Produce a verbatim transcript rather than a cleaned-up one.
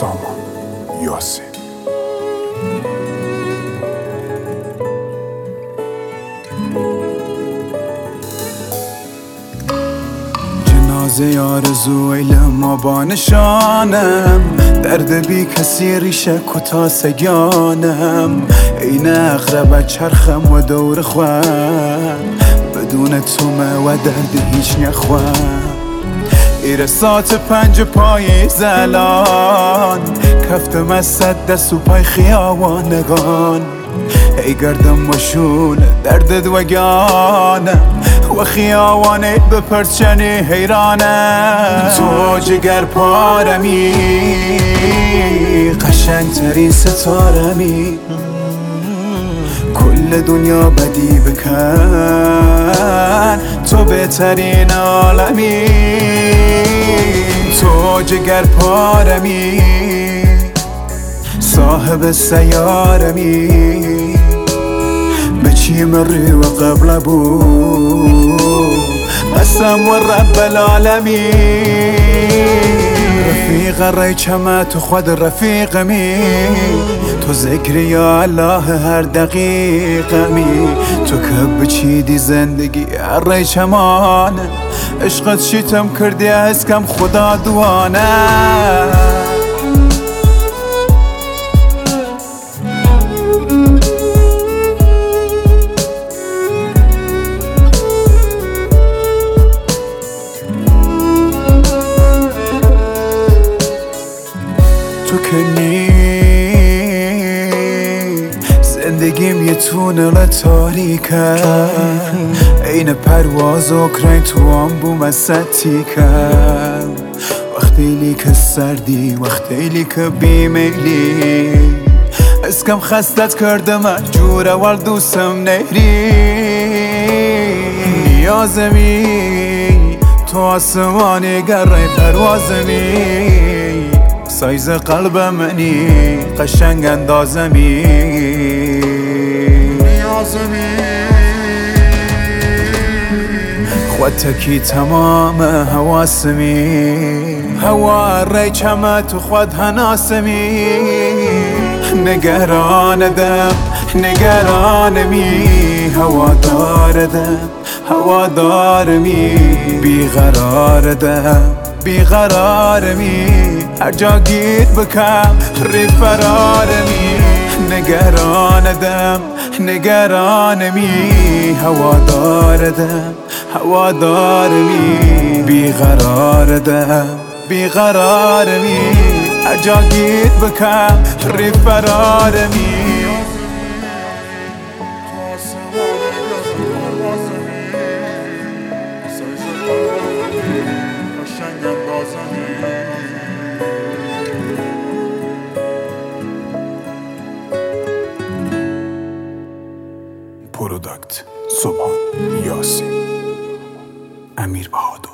سامان یاسین. جنازه آرزو ایلما با نشانم، درد بی کسی ریشه کتا سگانم، این اقرب چرخم و دور خوام، بدون تومه و درد هیچ نخوام. ایره سات پنج پای زلان، کفتم از صد دست و پای خیابانگان، ای گردم و شول دردت وگانم و خیابانت به پرچنی حیرانم. تو جگر پارمی، قشنگ ترین ستارمی، کل دنیا بدی بکن، تو بهترین عالمی. تو جگر پارمی، صاحب سیارمی، به چی مری و قبل بود قسم و رب العالمین. رفیق ریچمه تو خود رفیقمی، تو ذکر یا الله هر دقیقمی، تو که بچیدی زندگی هر ریچمانه، عشقت شیتم کردی از کم خدا دوانه. تو که نی زندگیم یه تونل تاریکه، این پرواز اوکراین تو هم بوم از ستیکه. وقتی لی که سردی، وقتی لی که بیمیلی، از کم خستت کرده مجور اول دوستم نهری. نیازمی تو آسمانی گره پروازمی، سایز قلب منی قشنگ اندازمی. نیازمی خودتکی تمام حواسمی، هوا ریچمه تو خود هناسمی. نگرانم نگرانمی، هوا داردم هوا دارمی، بیقراردم بیقرارمی، هر جا گیر بکم ری فرارمی. نگرانم نگرانمی، هوا داردم هوا دارمی، بیقراردم بیقرارمی، هر جا گیر بکم ری فرارمی. پروداکت سامان یاسین. امیر بهادر.